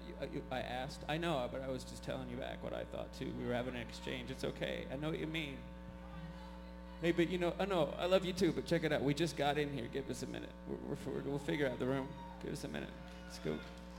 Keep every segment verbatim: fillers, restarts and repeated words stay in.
you, uh, you, I asked. I know, but I was just telling you back what I thought too. We were having an exchange. It's okay. I know what you mean. Hey, but you know, I know, I love you too, but check it out. We just got in here. Give us a minute. We're, we're, we'll figure out the room. Give us a minute. Let's go.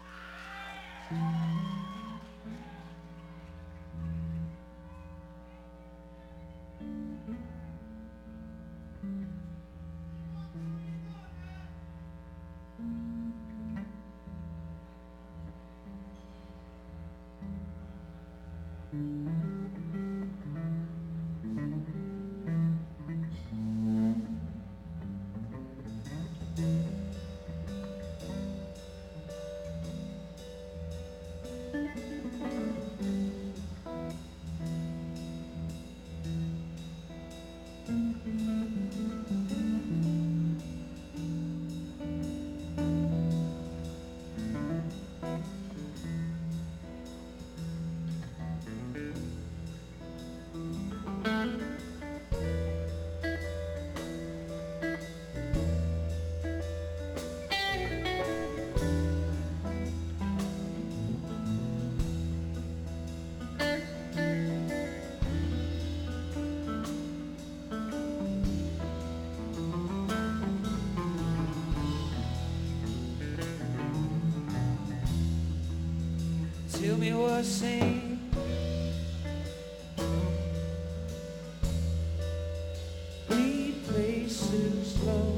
Tell me what's saying. Read places slow.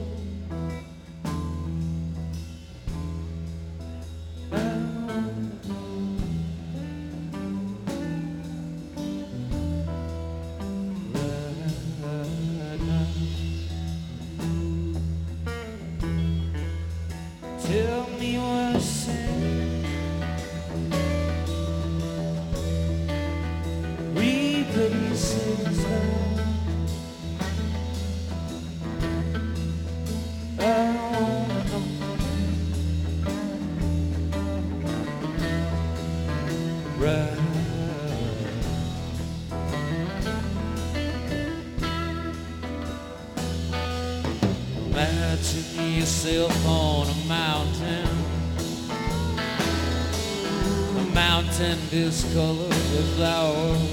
Tell me what's saying. Replaces love. I wanna know. Right. Imagine yourself on a mountain. A mountain discolored with flowers.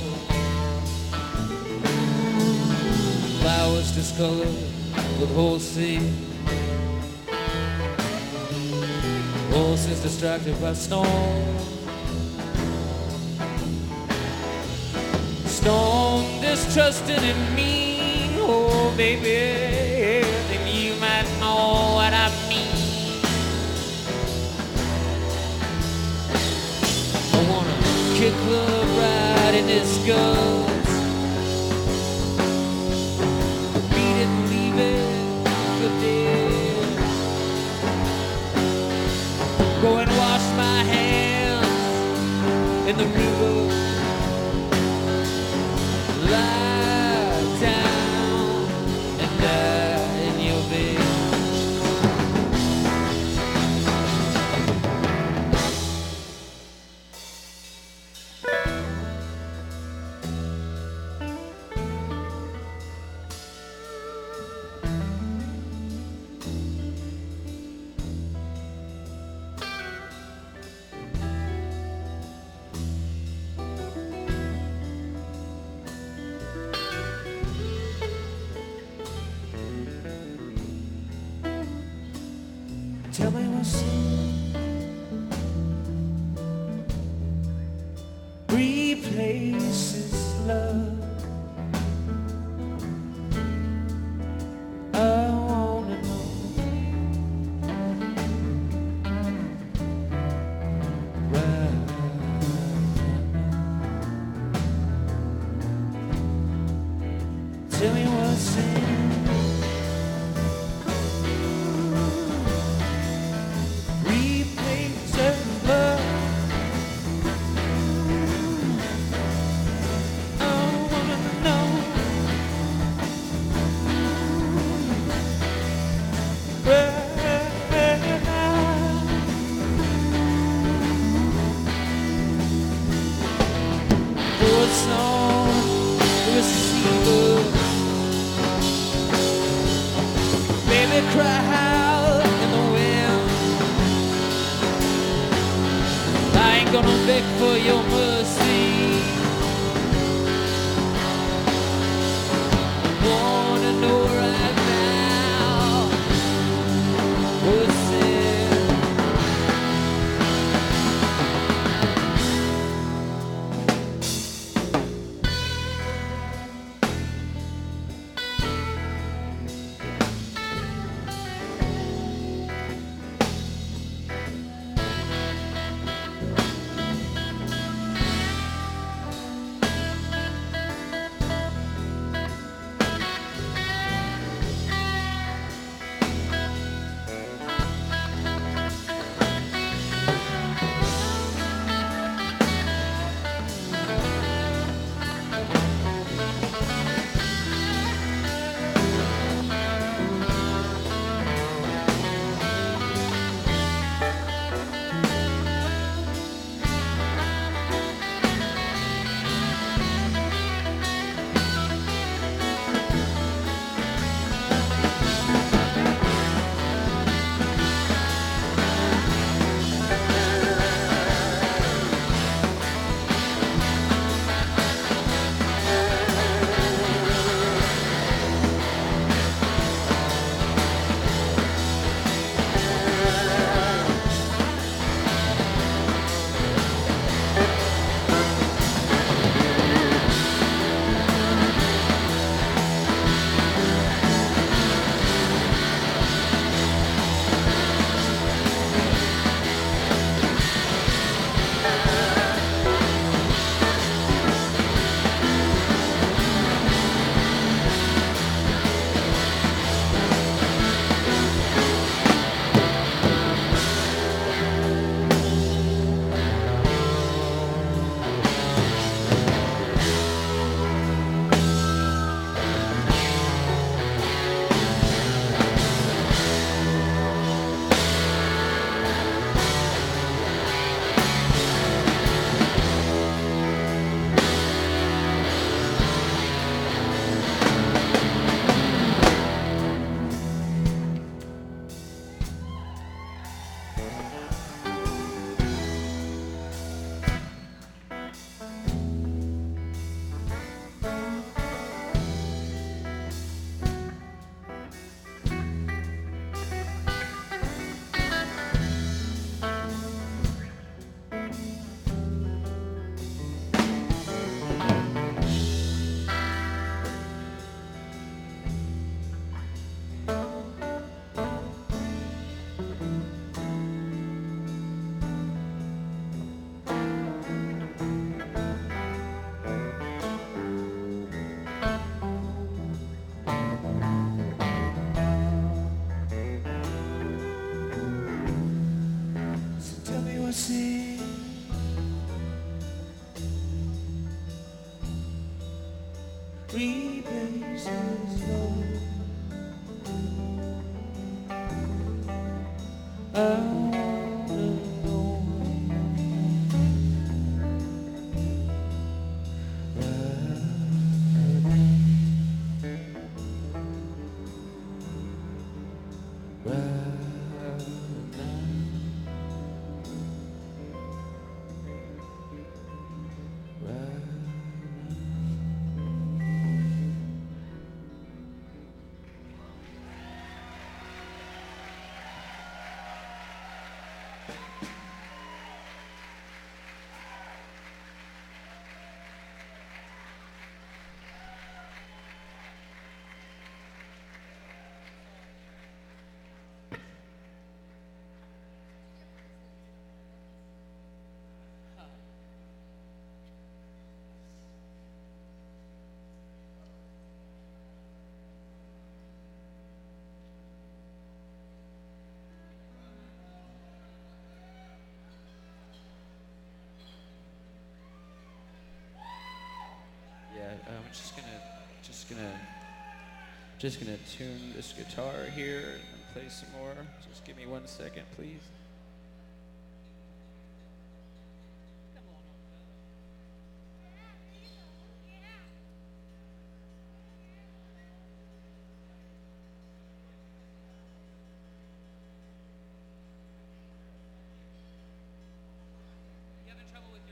Flowers discolored with horses. Horses distracted by storm. Storm distrusting in me. Oh baby, then you might know what I mean. I wanna kick love right in this skull. Go and wash my hands in the river. Lie down and die in your bed. Tell me what's replaces love. I wanna know. Right. Tell me what's in. Cry out in the wind, lying beg for your mercy. Wanna know right now what's sin. I'm just gonna, just gonna, just gonna tune this guitar here and play some more. Just give me one second, please. You having trouble with